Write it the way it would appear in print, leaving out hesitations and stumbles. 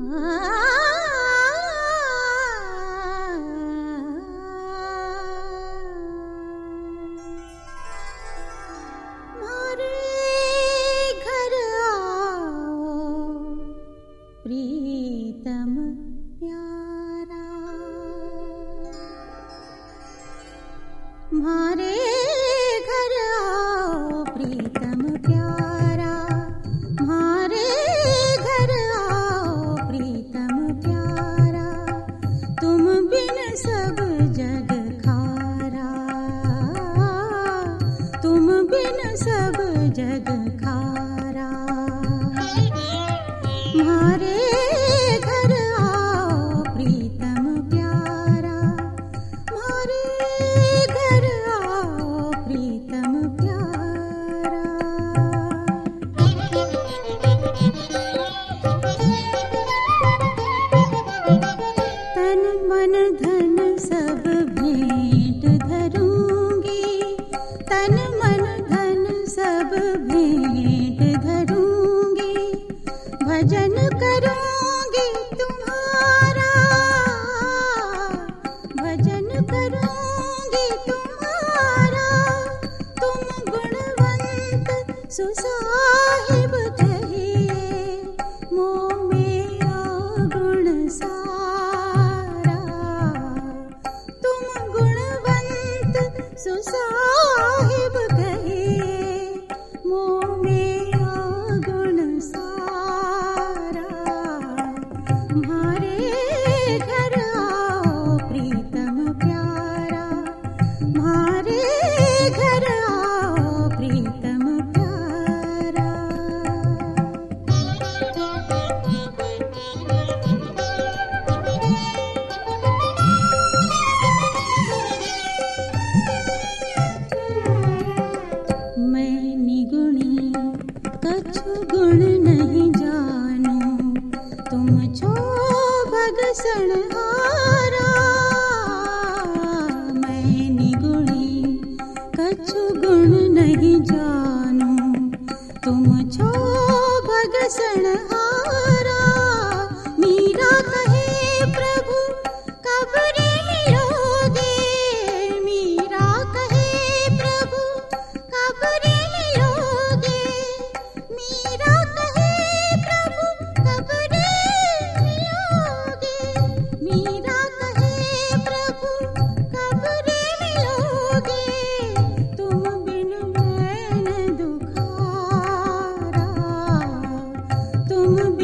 प्रीतम प्यारा, म्हारे घर आओ प्रीतम प्यारा, म्हारे घर आओ प्रीतम प्यारा, तुम बिन सब जग खारा, तुम बिन सब जग खारा, म्हारे घर आओ प्रीतम प्यारा, म्हारे घर आओ प्रीतम प्यारा। तन मन धन सब भेंट धरूंगी, तन मन धन सब भेंट धरूंगी, भजन करूंगी तुम्हारा, भजन करूंगी तुम्हारा, तुम गुणवंत सुसाहिब कहिए, मोह में गुण सारा, तुम गुणवंत सुसाहिब कहिए, मोह में गुण सारा, म्हारे घर आओ प्रीतम प्यारा, म्हारे घर आओ प्रीतम प्यारा। मैं निगुणी कछु गुण नहीं जानू, तुम छो भगसनहारा, मैं निगुणी कछु गुण नहीं जानू, तुम छो भगसनहारा, मीरा कहे प्रभु कब रे मिलोगे, मीरा कहे प्रभु कब रे मिलोगे, मीरा कहे प्रभु कब रे मिलोगे, मीरा कहे प्रभु कब रे मिलोगे, तुम बिन नैन दुखारा, तुम